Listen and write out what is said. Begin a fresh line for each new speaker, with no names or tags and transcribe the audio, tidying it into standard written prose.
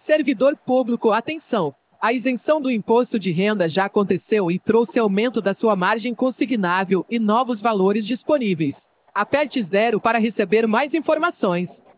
Servidor público, atenção! A isenção do imposto de renda já aconteceu e trouxe aumento da sua margem consignável e novos valores disponíveis. Aperte 0 para receber mais informações.